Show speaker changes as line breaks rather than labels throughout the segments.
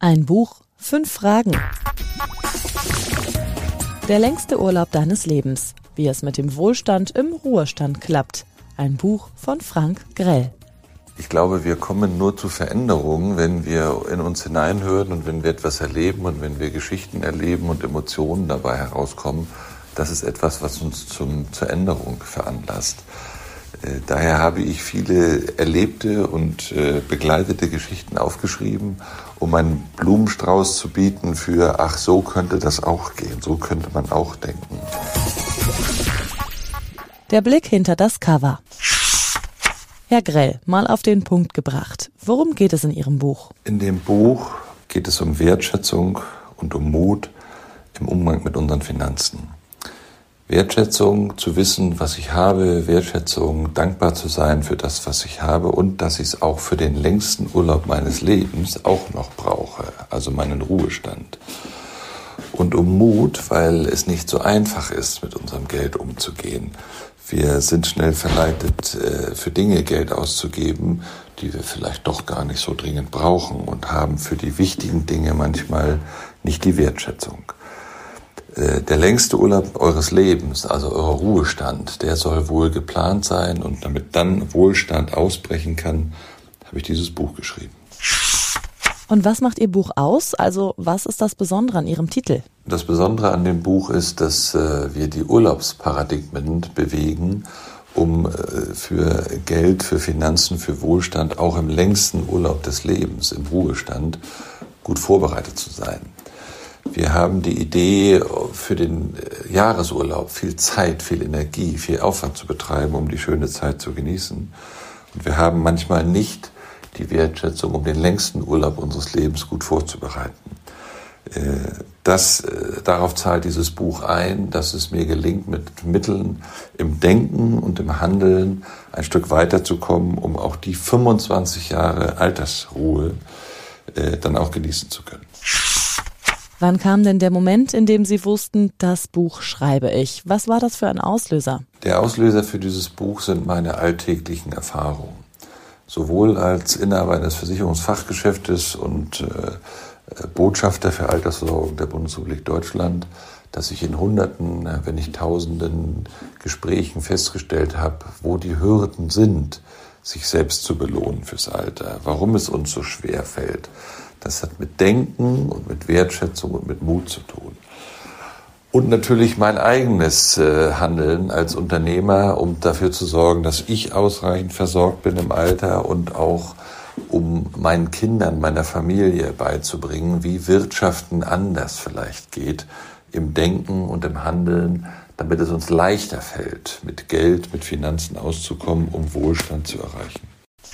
Ein Buch, 5 Fragen. Der längste Urlaub deines Lebens. Wie es mit dem Wohlstand im Ruhestand klappt. Ein Buch von Frank Grell.
Ich glaube, wir kommen nur zu Veränderungen, wenn wir in uns hineinhören und wenn wir etwas erleben und wenn wir Geschichten erleben und Emotionen dabei herauskommen. Das ist etwas, was uns zur Änderung veranlasst. Daher habe ich viele erlebte und begleitete Geschichten aufgeschrieben, um einen Blumenstrauß zu bieten für, ach, so könnte das auch gehen, so könnte man auch denken.
Der Blick hinter das Cover. Herr Grell, mal auf den Punkt gebracht. Worum geht es in Ihrem Buch?
In dem Buch geht es um Wertschätzung und um Mut im Umgang mit unseren Finanzen. Wertschätzung, zu wissen, was ich habe, Wertschätzung, dankbar zu sein für das, was ich habe und dass ich es auch für den längsten Urlaub meines Lebens auch noch brauche, also meinen Ruhestand. Und um Mut, weil es nicht so einfach ist, mit unserem Geld umzugehen. Wir sind schnell verleitet, für Dinge Geld auszugeben, die wir vielleicht doch gar nicht so dringend brauchen und haben für die wichtigen Dinge manchmal nicht die Wertschätzung. Der längste Urlaub eures Lebens, also euer Ruhestand, der soll wohl geplant sein und damit dann Wohlstand ausbrechen kann, habe ich dieses Buch geschrieben.
Und was macht Ihr Buch aus? Also was ist das Besondere an Ihrem Titel?
Das Besondere an dem Buch ist, dass wir die Urlaubsparadigmen bewegen, um für Geld, für Finanzen, für Wohlstand auch im längsten Urlaub des Lebens, im Ruhestand, gut vorbereitet zu sein. Wir haben die Idee, für den Jahresurlaub viel Zeit, viel Energie, viel Aufwand zu betreiben, um die schöne Zeit zu genießen. Und wir haben manchmal nicht die Wertschätzung, um den längsten Urlaub unseres Lebens gut vorzubereiten. Darauf zahlt dieses Buch ein, dass es mir gelingt, mit Mitteln im Denken und im Handeln ein Stück weiterzukommen, um auch die 25 Jahre Altersruhe dann auch genießen zu können.
Wann kam denn der Moment, in dem Sie wussten, das Buch schreibe ich? Was war das für ein Auslöser?
Der Auslöser für dieses Buch sind meine alltäglichen Erfahrungen. Sowohl als Inhaber eines Versicherungsfachgeschäftes und Botschafter für Altersversorgung der Bundesrepublik Deutschland, dass ich in Hunderten, wenn nicht Tausenden Gesprächen festgestellt habe, wo die Hürden sind, sich selbst zu belohnen fürs Alter, warum es uns so schwer fällt. Das hat mit Denken und mit Wertschätzung und mit Mut zu tun. Und natürlich mein eigenes Handeln als Unternehmer, um dafür zu sorgen, dass ich ausreichend versorgt bin im Alter und auch um meinen Kindern, meiner Familie beizubringen, wie Wirtschaften anders vielleicht geht, im Denken und im Handeln, damit es uns leichter fällt, mit Geld, mit Finanzen auszukommen, um Wohlstand zu erreichen.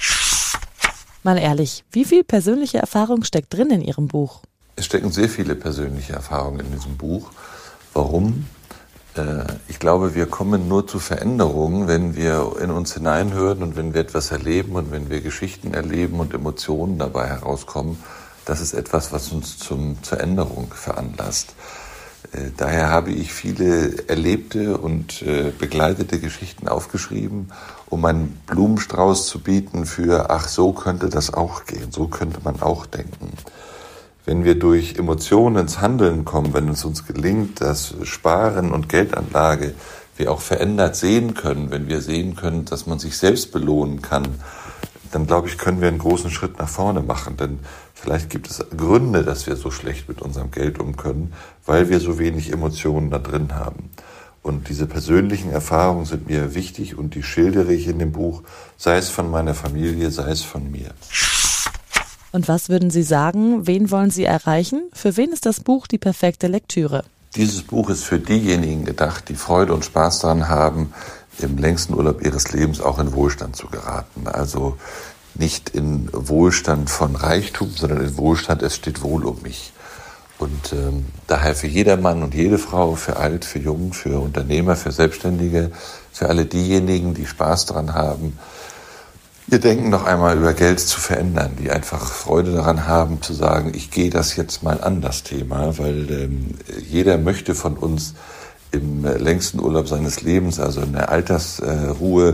Mal ehrlich, wie viel persönliche Erfahrung steckt drin in Ihrem Buch?
Es stecken sehr viele persönliche Erfahrungen in diesem Buch. Warum? Ich glaube, wir kommen nur zu Veränderungen, wenn wir in uns hineinhören und wenn wir etwas erleben und wenn wir Geschichten erleben und Emotionen dabei herauskommen. Das ist etwas, was uns zur Änderung veranlasst. Daher habe ich viele erlebte und begleitete Geschichten aufgeschrieben, um einen Blumenstrauß zu bieten für, ach, so könnte das auch gehen, so könnte man auch denken. Wenn wir durch Emotionen ins Handeln kommen, wenn es uns gelingt, dass Sparen und Geldanlage wir auch verändert sehen können, wenn wir sehen können, dass man sich selbst belohnen kann, dann glaube ich, können wir einen großen Schritt nach vorne machen. Denn vielleicht gibt es Gründe, dass wir so schlecht mit unserem Geld um können, weil wir so wenig Emotionen da drin haben. Und diese persönlichen Erfahrungen sind mir wichtig und die schildere ich in dem Buch, sei es von meiner Familie, sei es von mir.
Und was würden Sie sagen, wen wollen Sie erreichen? Für wen ist das Buch die perfekte Lektüre?
Dieses Buch ist für diejenigen gedacht, die Freude und Spaß daran haben, im längsten Urlaub ihres Lebens auch in Wohlstand zu geraten. Also nicht in Wohlstand von Reichtum, sondern in Wohlstand, es steht wohl um mich. Und daher für jedermann und jede Frau, für alt, für jung, für Unternehmer, für Selbstständige, für alle diejenigen, die Spaß daran haben, ihr Denken noch einmal über Geld zu verändern, die einfach Freude daran haben, zu sagen, ich gehe das jetzt mal an, das Thema, weil jeder möchte von uns im längsten Urlaub seines Lebens, also in der Altersruhe,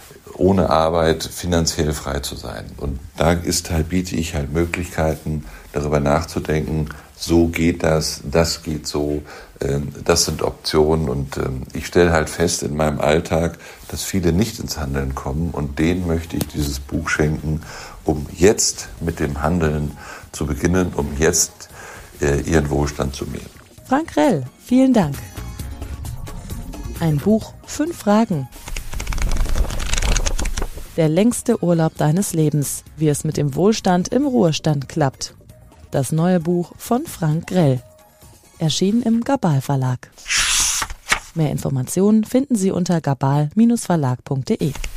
ohne Arbeit finanziell frei zu sein. Und da biete ich halt Möglichkeiten, darüber nachzudenken, so geht das geht so, das sind Optionen. Und ich stelle halt fest in meinem Alltag, dass viele nicht ins Handeln kommen, und denen möchte ich dieses Buch schenken, um jetzt mit dem Handeln zu beginnen, um jetzt ihren Wohlstand zu mehren.
Frank Grell, vielen Dank. Ein Buch, 5 Fragen. Der längste Urlaub deines Lebens, wie es mit dem Wohlstand im Ruhestand klappt. Das neue Buch von Frank Grell. Erschienen im Gabal Verlag. Mehr Informationen finden Sie unter gabal-verlag.de.